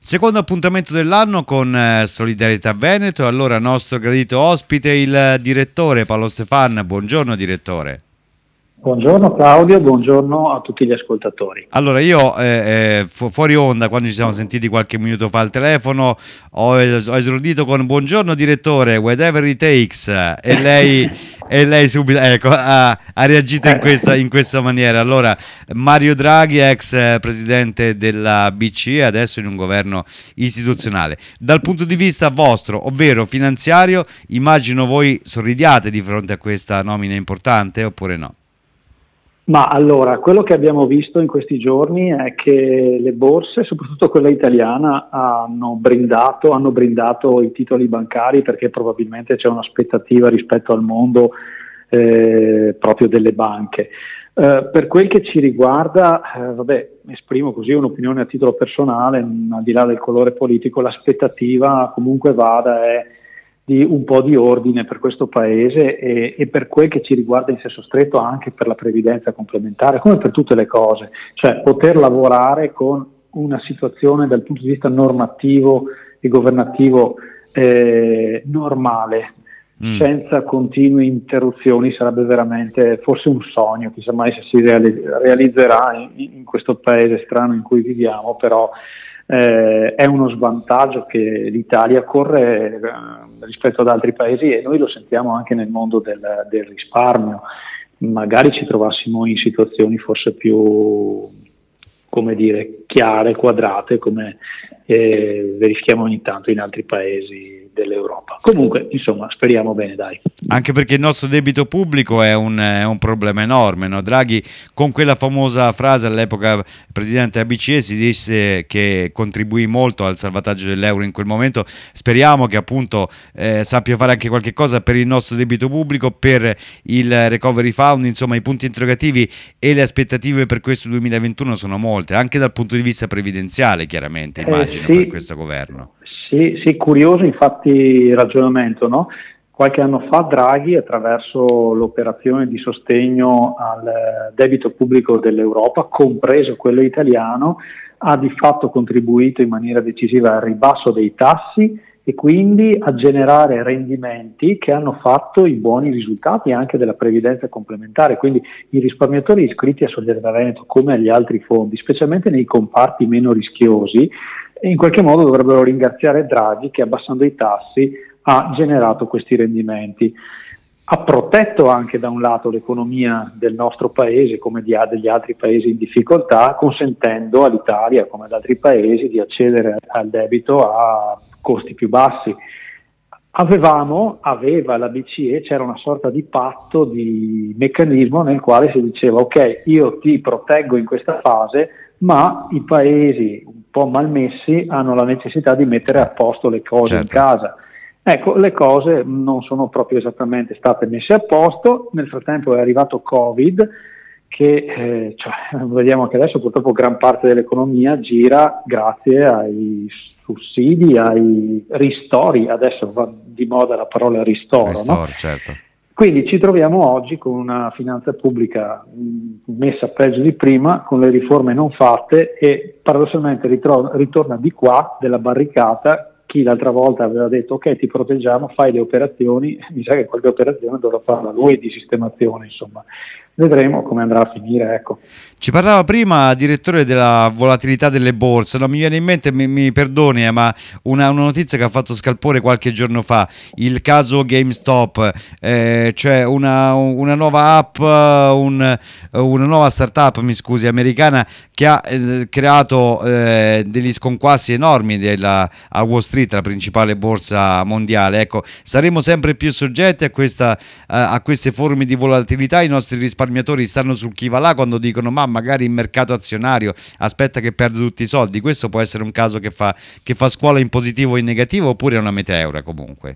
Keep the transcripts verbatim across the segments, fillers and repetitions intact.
Secondo appuntamento dell'anno con eh, Solidarietà Veneto, allora nostro gradito ospite il direttore Paolo Stefan. Buongiorno direttore. Buongiorno Claudio, buongiorno a tutti gli ascoltatori. Allora io eh, eh, fu- fuori onda, quando ci siamo sentiti qualche minuto fa al telefono, ho, es- ho esordito con buongiorno direttore, whatever it takes, e lei, e lei subito ecco, ha, ha reagito in questa, in questa maniera. Allora Mario Draghi, ex eh, presidente della B C E, adesso in un governo istituzionale. Dal punto di vista vostro, ovvero finanziario, immagino voi sorridiate di fronte a questa nomina importante oppure no? Ma allora, quello che abbiamo visto in questi giorni è che le borse, soprattutto quella italiana, hanno brindato, hanno brindato i titoli bancari perché probabilmente c'è un'aspettativa rispetto al mondo eh, proprio delle banche. Eh, per quel che ci riguarda, eh, vabbè, esprimo così un'opinione a titolo personale, al di là del colore politico, l'aspettativa comunque vada è di un po' di ordine per questo paese e, e per quel che ci riguarda in senso stretto anche per la previdenza complementare, come per tutte le cose, cioè poter lavorare con una situazione dal punto di vista normativo e governativo eh, normale, mm. senza continue interruzioni, sarebbe veramente forse un sogno, chissà mai se si reali- realizzerà in, in questo paese strano in cui viviamo, però Eh, è uno svantaggio che l'Italia corre eh, rispetto ad altri paesi e noi lo sentiamo anche nel mondo del, del risparmio. Magari ci trovassimo in situazioni forse più, come dire, chiare, quadrate, come eh, verifichiamo ogni tanto in altri paesi dell'Europa. Comunque, insomma, speriamo bene, dai. Anche perché il nostro debito pubblico è un, è un problema enorme, no? Draghi, con quella famosa frase all'epoca presidente della B C E, si disse che contribuì molto al salvataggio dell'euro in quel momento. Speriamo che appunto eh, sappia fare anche qualche cosa per il nostro debito pubblico, per il recovery fund. Insomma, i punti interrogativi e le aspettative per questo duemilaventuno sono molte, anche dal punto di vista previdenziale, chiaramente, immagino, eh sì, per questo governo. Sì, sì, curioso infatti il ragionamento, no? Qualche anno fa Draghi, attraverso l'operazione di sostegno al debito pubblico dell'Europa, compreso quello italiano, ha di fatto contribuito in maniera decisiva al ribasso dei tassi e quindi a generare rendimenti che hanno fatto i buoni risultati anche della previdenza complementare. Quindi i risparmiatori iscritti a Solidarietà Veneto, come agli altri fondi, specialmente nei comparti meno rischiosi, in qualche modo dovrebbero ringraziare Draghi che, abbassando i tassi, ha generato questi rendimenti. Ha protetto anche da un lato l'economia del nostro paese come di degli altri paesi in difficoltà, consentendo all'Italia come ad altri paesi di accedere al debito a costi più bassi. Avevamo, aveva la B C E, c'era una sorta di patto, di meccanismo nel quale si diceva ok, io ti proteggo in questa fase, ma i paesi un po' malmessi hanno la necessità di mettere a posto le cose, certo, in casa. Ecco, le cose non sono proprio esattamente state messe a posto. Nel frattempo è arrivato Covid, che eh, cioè, vediamo che adesso purtroppo gran parte dell'economia gira grazie ai sussidi, ai ristori. Adesso va di moda la parola ristoro, Ristoro, no? Certo. Quindi ci troviamo oggi con una finanza pubblica mh, messa peggio di prima, con le riforme non fatte e paradossalmente ritro- ritorna di qua della barricata chi l'altra volta aveva detto ok, ti proteggiamo, fai le operazioni, mi sa che qualche operazione dovrà farla lui di sistemazione, insomma. Vedremo come andrà a finire, ecco. Ci parlava prima, direttore, della volatilità delle borse, no? Mi viene in mente, mi, mi perdoni, eh, ma una, una notizia che ha fatto scalpore qualche giorno fa, il caso GameStop, eh, cioè una, una nuova app, un, una nuova startup, mi scusi, americana, che ha eh, creato eh, degli sconquassi enormi della, a Wall Street, la principale borsa mondiale. Ecco, saremo sempre più soggetti a, questa, a, a queste forme di volatilità. I nostri risparmiatori stanno sul chi va là quando dicono ma magari il mercato azionario aspetta che perdo tutti i soldi. Questo può essere un caso che fa, che fa scuola in positivo o in negativo, oppure è una meteora comunque?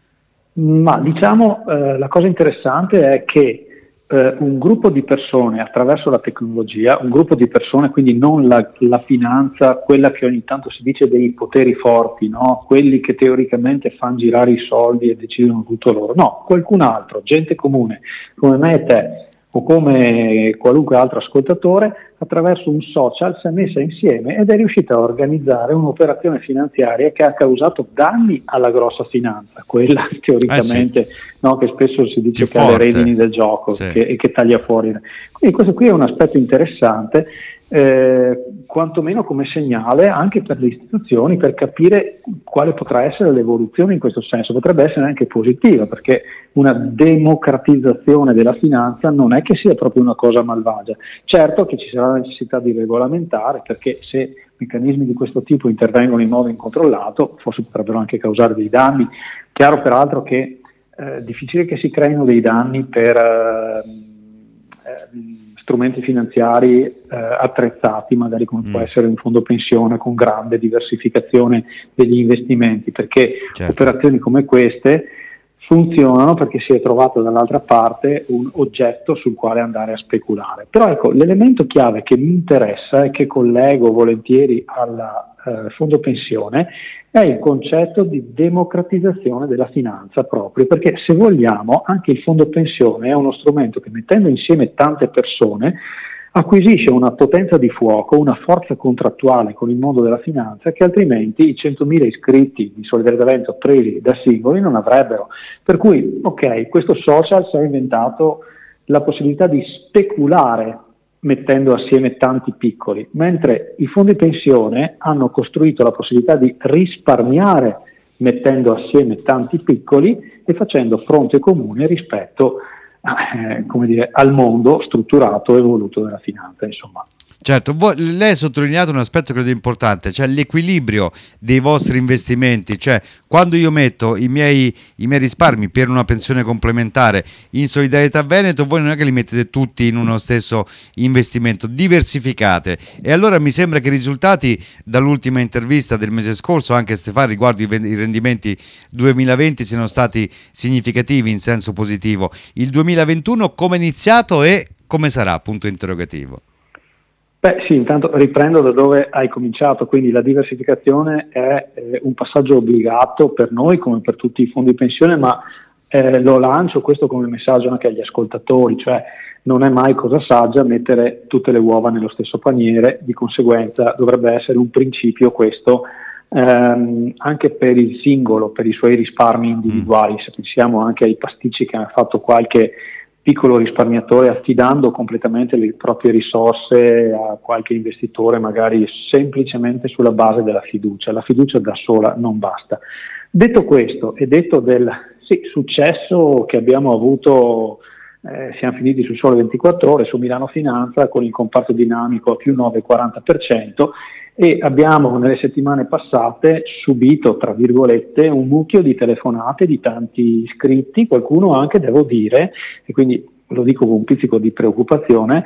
Ma diciamo eh, la cosa interessante è che eh, un gruppo di persone attraverso la tecnologia, un gruppo di persone, quindi non la, la finanza, quella che ogni tanto si dice dei poteri forti, no? Quelli che teoricamente fanno girare i soldi e decidono tutto loro, no, qualcun altro, gente comune come me e te, o come qualunque altro ascoltatore, attraverso un social si è messa insieme ed è riuscita a organizzare un'operazione finanziaria che ha causato danni alla grossa finanza, quella teoricamente, eh sì, no, che spesso si dice che ha le redini del gioco, sì, che, e che taglia fuori. Quindi questo qui è un aspetto interessante, eh, quantomeno come segnale anche per le istituzioni, per capire quale potrà essere l'evoluzione in questo senso. Potrebbe essere anche positiva, perché una democratizzazione della finanza non è che sia proprio una cosa malvagia. Certo che ci sarà la necessità di regolamentare, perché se meccanismi di questo tipo intervengono in modo incontrollato, forse potrebbero anche causare dei danni. Chiaro peraltro che è eh, difficile che si creino dei danni per eh, eh, strumenti finanziari eh, attrezzati, magari come mm. può essere un fondo pensione con grande diversificazione degli investimenti, perché certo, operazioni come queste funzionano perché si è trovato dall'altra parte un oggetto sul quale andare a speculare. Però ecco, l'elemento chiave che mi interessa e che collego volentieri al eh, fondo pensione è il concetto di democratizzazione della finanza proprio, perché se vogliamo anche il fondo pensione è uno strumento che, mettendo insieme tante persone, acquisisce una potenza di fuoco, una forza contrattuale con il mondo della finanza che altrimenti i centomila iscritti di Solidarietà Veneto presi da singoli non avrebbero. Per cui, ok, questo social si è inventato la possibilità di speculare mettendo assieme tanti piccoli, mentre i fondi pensione hanno costruito la possibilità di risparmiare mettendo assieme tanti piccoli e facendo fronte comune rispetto Eh, come dire, al mondo strutturato e evoluto della finanza, insomma. Certo, voi, lei ha sottolineato un aspetto credo importante, cioè l'equilibrio dei vostri investimenti, cioè quando io metto i miei, i miei risparmi per una pensione complementare in Solidarietà Veneto, voi non è che li mettete tutti in uno stesso investimento, diversificate, e allora mi sembra che i risultati dall'ultima intervista del mese scorso, anche Stefano, riguardo i, i rendimenti duemilaventi siano stati significativi in senso positivo. Il duemilaventuno come è iniziato e come sarà? Punto interrogativo. Beh sì, intanto riprendo da dove hai cominciato, quindi la diversificazione è eh, un passaggio obbligato per noi come per tutti i fondi pensione, ma eh, lo lancio questo come messaggio anche agli ascoltatori, cioè non è mai cosa saggia mettere tutte le uova nello stesso paniere, di conseguenza dovrebbe essere un principio questo ehm, anche per il singolo, per i suoi risparmi individuali, se pensiamo anche ai pasticci che ha fatto qualche piccolo risparmiatore affidando completamente le proprie risorse a qualche investitore, magari semplicemente sulla base della fiducia. La fiducia da sola non basta. Detto questo e detto del sì, successo che abbiamo avuto, eh, siamo finiti su Sole ventiquattro Ore, su Milano Finanza con il comparto dinamico a più nove virgola quaranta per cento, e abbiamo nelle settimane passate subito, tra virgolette, un mucchio di telefonate di tanti iscritti, qualcuno anche, devo dire, e quindi lo dico con un pizzico di preoccupazione,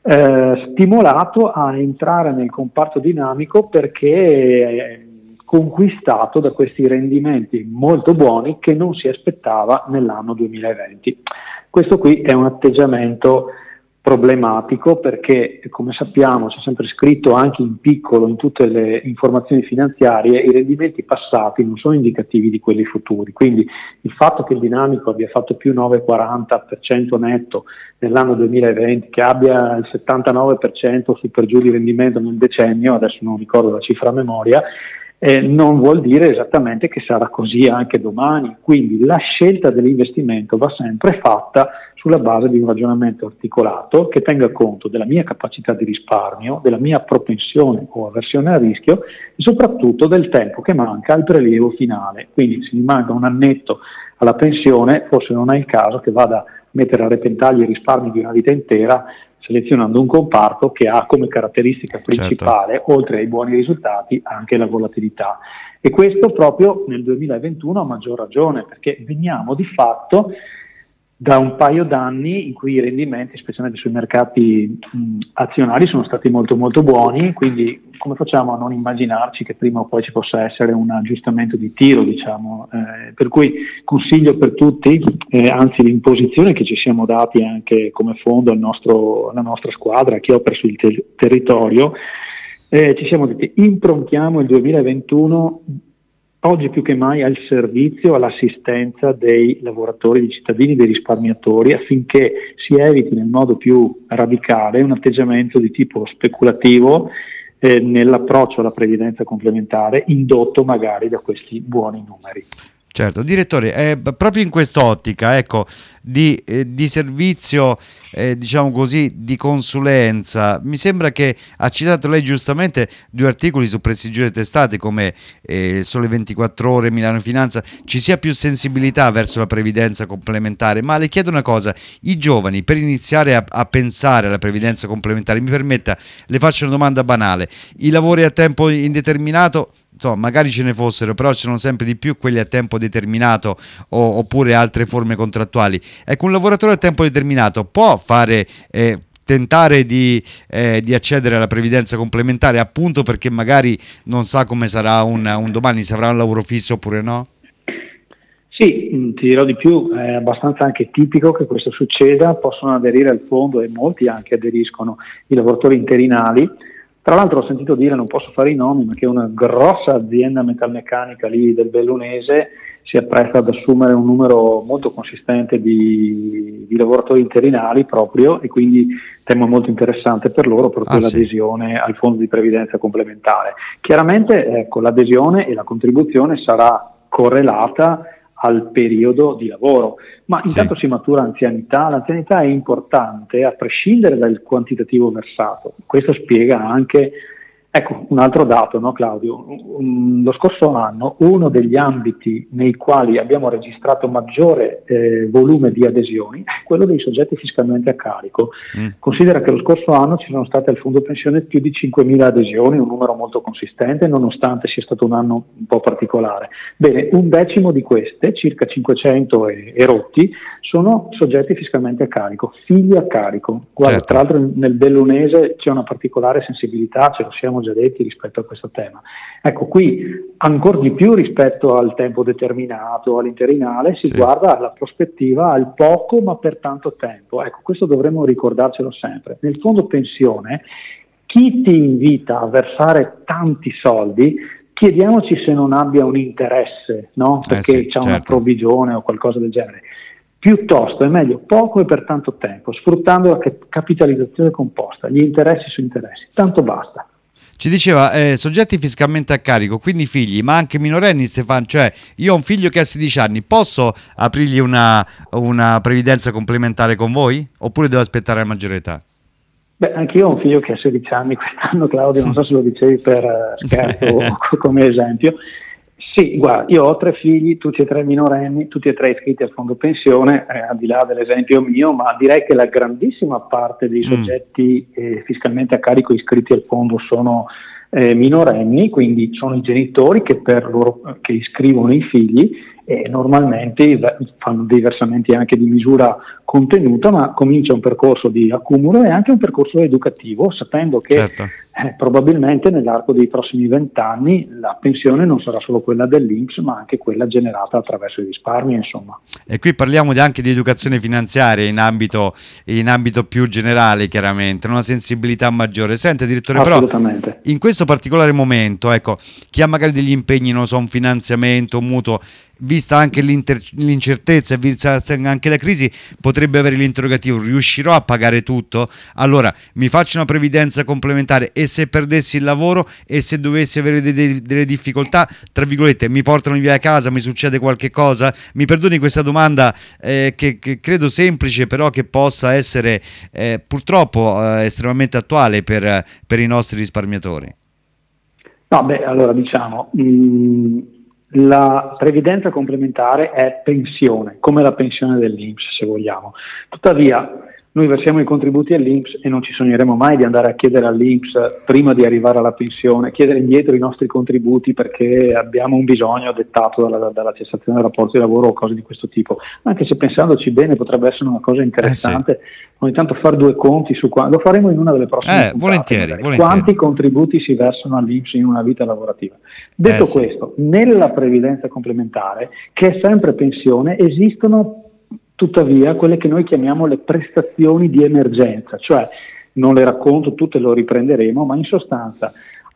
eh, stimolato a entrare nel comparto dinamico perché è conquistato da questi rendimenti molto buoni che non si aspettava nell'anno duemilaventi. Questo qui è un atteggiamento problematico perché, come sappiamo, c'è sempre scritto anche in piccolo in tutte le informazioni finanziarie, i rendimenti passati non sono indicativi di quelli futuri, quindi il fatto che il dinamico abbia fatto più nove virgola quaranta per cento netto nell'anno duemilaventi, che abbia il settantanove per cento su per giù di rendimento nel decennio, adesso non ricordo la cifra a memoria, Eh, non vuol dire esattamente che sarà così anche domani, quindi la scelta dell'investimento va sempre fatta sulla base di un ragionamento articolato che tenga conto della mia capacità di risparmio, della mia propensione o avversione al rischio e soprattutto del tempo che manca al prelievo finale. Quindi se mi manca un annetto alla pensione, forse non è il caso che vada a mettere a repentaglio i risparmi di una vita intera selezionando un comparto che ha come caratteristica principale, certo, oltre ai buoni risultati, anche la volatilità. E questo proprio nel duemilaventuno a maggior ragione, perché veniamo di fatto da un paio d'anni in cui i rendimenti, specialmente sui mercati mh, azionari, sono stati molto molto buoni, quindi come facciamo a non immaginarci che prima o poi ci possa essere un aggiustamento di tiro, diciamo, eh, per cui consiglio per tutti, eh, anzi l'imposizione che ci siamo dati anche come fondo al nostro, alla nostra squadra, chi opera sul ter- territorio, eh, ci siamo detti improntiamo il duemilaventuno oggi più che mai al servizio, all'assistenza dei lavoratori, dei cittadini, dei risparmiatori, affinché si eviti nel modo più radicale un atteggiamento di tipo speculativo eh, nell'approccio alla previdenza complementare, indotto magari da questi buoni numeri. Certo, direttore, eh, proprio in quest'ottica, ecco, di, eh, di servizio, eh, diciamo così, di consulenza, mi sembra che ha citato lei giustamente due articoli su prestigiose testate come eh, Sole ventiquattro Ore, Milano Finanza, ci sia più sensibilità verso la previdenza complementare, ma le chiedo una cosa, i giovani per iniziare a, a pensare alla previdenza complementare, mi permetta, le faccio una domanda banale, i lavori a tempo indeterminato, insomma, magari ce ne fossero, però ci sono sempre di più quelli a tempo determinato o, oppure altre forme contrattuali. Ecco, un lavoratore a tempo determinato può fare, eh, tentare di, eh, di accedere alla previdenza complementare appunto perché magari non sa come sarà un, un domani, se avrà un lavoro fisso oppure no? Sì, ti dirò di più, è abbastanza anche tipico che questo succeda, possono aderire al fondo e molti anche aderiscono i lavoratori interinali. Tra l'altro ho sentito dire, non posso fare i nomi, ma che una grossa azienda metalmeccanica lì del Bellunese si appresta ad assumere un numero molto consistente di, di lavoratori interinali proprio, e quindi tema molto interessante per loro proprio ah, l'adesione sì. al fondo di previdenza complementare. Chiaramente ecco, l'adesione e la contribuzione sarà correlata al periodo di lavoro, ma intanto sì. si matura anzianità, l'anzianità è importante a prescindere dal quantitativo versato, questo spiega anche, ecco un altro dato, no Claudio, um, lo scorso anno uno degli ambiti nei quali abbiamo registrato maggiore eh, volume di adesioni è quello dei soggetti fiscalmente a carico, mm. considera che lo scorso anno ci sono state al fondo pensione più di cinquemila adesioni, un numero molto consistente nonostante sia stato un anno un po' particolare. Bene, un decimo di queste, circa cinquecento e, e rotti, sono soggetti fiscalmente a carico, figli a carico. Guarda, certo. Tra l'altro nel Bellunese c'è una particolare sensibilità, ce lo siamo già detti rispetto a questo tema. Ecco, qui ancora di più rispetto al tempo determinato, all'interinale, si sì. guarda alla prospettiva al poco ma per tanto tempo. Ecco, questo dovremmo ricordarcelo sempre. Nel fondo pensione, chi ti invita a versare tanti soldi, chiediamoci se non abbia un interesse, no? Perché eh sì, c'è certo. una provvigione o qualcosa del genere. Piuttosto è meglio poco e per tanto tempo, sfruttando la capitalizzazione composta, gli interessi su interessi, tanto basta. Ci diceva eh, soggetti fiscalmente a carico, quindi figli, ma anche minorenni, Stefano, cioè io ho un figlio che ha sedici anni, posso aprirgli una, una previdenza complementare con voi? Oppure devo aspettare la maggiore età? Beh, anch'io ho un figlio che ha sedici anni quest'anno, Claudio, non so se lo dicevi per uh, scherzo o come esempio. Sì, guarda, io ho tre figli, tutti e tre minorenni, tutti e tre iscritti al fondo pensione, eh, al di là dell'esempio mio, ma direi che la grandissima parte dei soggetti eh, fiscalmente a carico iscritti al fondo sono eh, minorenni, quindi sono i genitori che, per loro, che iscrivono i figli e normalmente fanno dei versamenti anche di misura contenuta, ma comincia un percorso di accumulo e anche un percorso educativo, sapendo che certo. eh, probabilmente nell'arco dei prossimi vent'anni la pensione non sarà solo quella dell'I N P S, ma anche quella generata attraverso i risparmi, insomma. E qui parliamo di, anche di educazione finanziaria in ambito, in ambito più generale, chiaramente, una sensibilità maggiore. Senta, direttore, però in questo particolare momento, ecco, chi ha magari degli impegni, non so, un finanziamento, un mutuo, vista anche l'incertezza e vista anche la crisi, potrebbe avere l'interrogativo: riuscirò a pagare tutto? Allora mi faccio una previdenza complementare e se perdessi il lavoro e se dovessi avere delle, delle difficoltà, tra virgolette, mi portano via a casa, mi succede qualche cosa? Mi perdoni questa domanda eh, che, che credo semplice, però che possa essere eh, purtroppo eh, estremamente attuale per, per i nostri risparmiatori. No, beh, allora diciamo mh... la previdenza complementare è pensione, come la pensione dell'I N P S se vogliamo. Tuttavia noi versiamo i contributi all'I N P S e non ci sogneremo mai di andare a chiedere all'I N P S prima di arrivare alla pensione, chiedere indietro i nostri contributi perché abbiamo un bisogno dettato dalla, dalla cessazione del rapporto di lavoro o cose di questo tipo. Anche se pensandoci bene potrebbe essere una cosa interessante eh sì. ogni tanto fare due conti su quanto, lo faremo in una delle prossime eh, puntate, volentieri, volentieri. Quanti contributi si versano all'I N P S in una vita lavorativa. Detto eh, questo, sì. nella previdenza complementare, che è sempre pensione, esistono tuttavia quelle che noi chiamiamo le prestazioni di emergenza, cioè non le racconto tutte, lo riprenderemo, ma in sostanza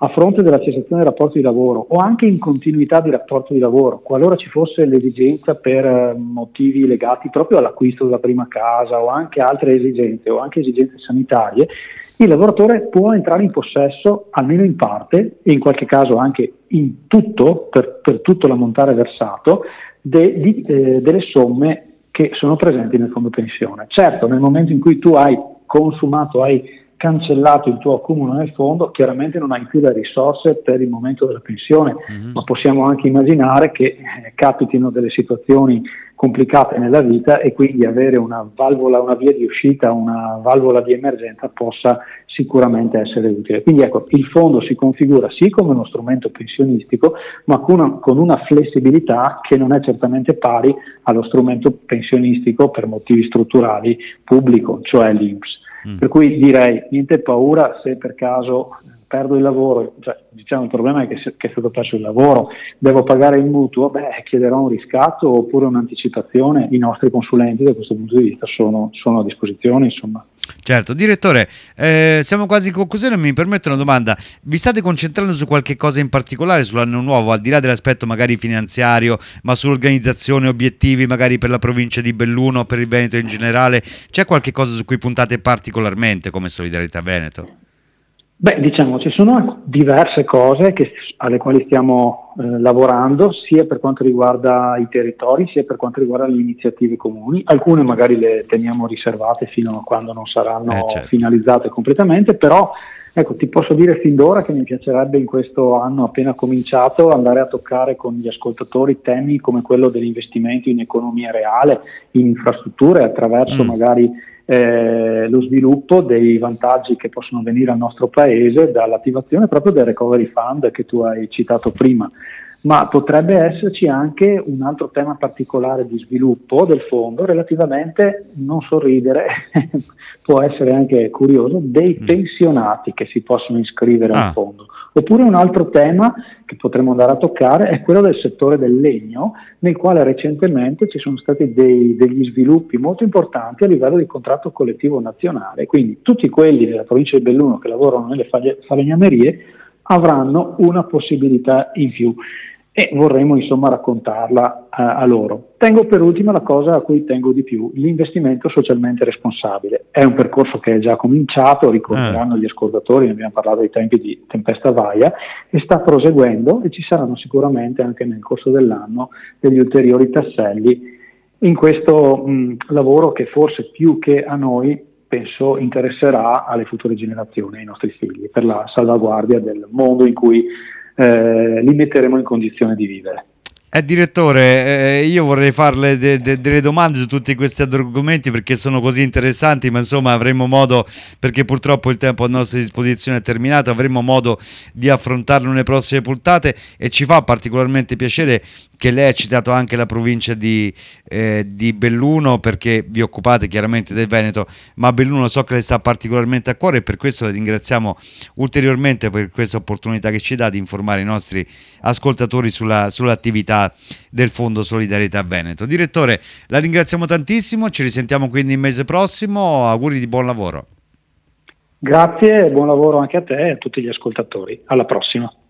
a fronte della cessazione del rapporto di lavoro o anche in continuità di rapporto di lavoro, qualora ci fosse l'esigenza per eh, motivi legati proprio all'acquisto della prima casa o anche altre esigenze o anche esigenze sanitarie, il lavoratore può entrare in possesso, almeno in parte, e in qualche caso anche in tutto, per, per tutto l'ammontare versato, de, di, eh, delle somme che sono presenti nel fondo pensione. Certo, nel momento in cui tu hai consumato, hai cancellato il tuo accumulo nel fondo, chiaramente non hai più le risorse per il momento della pensione, mm-hmm. ma possiamo anche immaginare che eh, capitino delle situazioni complicate nella vita e quindi avere una valvola, una via di uscita, una valvola di emergenza possa sicuramente essere utile. Quindi ecco, il fondo si configura sì come uno strumento pensionistico, ma con una, con una flessibilità che non è certamente pari allo strumento pensionistico per motivi strutturali pubblico, cioè l'I N P S. Mm. Per cui direi niente paura se per caso perdo il lavoro, cioè, diciamo il problema è che, se, che è stato perso il lavoro, devo pagare il mutuo, beh chiederò un riscatto oppure un'anticipazione, i nostri consulenti da questo punto di vista sono, sono a disposizione, insomma. Certo, direttore, eh, siamo quasi in conclusione, mi permetto una domanda, vi state concentrando su qualche cosa in particolare sull'anno nuovo, al di là dell'aspetto magari finanziario, ma sull'organizzazione, obiettivi magari per la provincia di Belluno, per il Veneto in generale, c'è qualche cosa su cui puntate particolarmente come Solidarietà Veneto? Beh, diciamo, ci sono diverse cose che, alle quali stiamo eh, lavorando, sia per quanto riguarda i territori, sia per quanto riguarda le iniziative comuni. Alcune magari le teniamo riservate fino a quando non saranno eh, certo. finalizzate completamente, però ecco, ti posso dire fin d'ora che mi piacerebbe in questo anno appena cominciato andare a toccare con gli ascoltatori temi come quello dell'investimento in economia reale, in infrastrutture, attraverso mm. magari Eh, lo sviluppo dei vantaggi che possono venire al nostro paese dall'attivazione proprio del Recovery Fund che tu hai citato prima, ma potrebbe esserci anche un altro tema particolare di sviluppo del fondo relativamente, non sorridere, può essere anche curioso, dei pensionati che si possono iscrivere ah. al fondo. Oppure un altro tema che potremmo andare a toccare è quello del settore del legno, nel quale recentemente ci sono stati dei, degli sviluppi molto importanti a livello di contratto collettivo nazionale, quindi tutti quelli della provincia di Belluno che lavorano nelle falegnamerie avranno una possibilità in più e vorremmo insomma raccontarla uh, a loro. Tengo per ultima la cosa a cui tengo di più, l'investimento socialmente responsabile. È un percorso che è già cominciato, ricorderanno gli ascoltatori, ne abbiamo parlato ai tempi di Tempesta Vaia, e sta proseguendo e ci saranno sicuramente anche nel corso dell'anno degli ulteriori tasselli in questo mh, lavoro che forse più che a noi penso interesserà alle future generazioni, ai nostri figli, per la salvaguardia del mondo in cui Eh, li metteremo in condizione di vivere. Eh, direttore, eh, io vorrei farle de- de- delle domande su tutti questi argomenti perché sono così interessanti, ma insomma avremo modo, perché purtroppo il tempo a nostra disposizione è terminato, avremo modo di affrontarlo nelle prossime puntate e ci fa particolarmente piacere che lei ha citato anche la provincia di, eh, di Belluno, perché vi occupate chiaramente del Veneto, ma Belluno so che le sta particolarmente a cuore e per questo la ringraziamo ulteriormente per questa opportunità che ci dà di informare i nostri ascoltatori sulla, sull'attività del Fondo Solidarietà Veneto. Direttore, la ringraziamo tantissimo, ci risentiamo quindi il mese prossimo, auguri di buon lavoro. Grazie e buon lavoro anche a te e a tutti gli ascoltatori, alla prossima.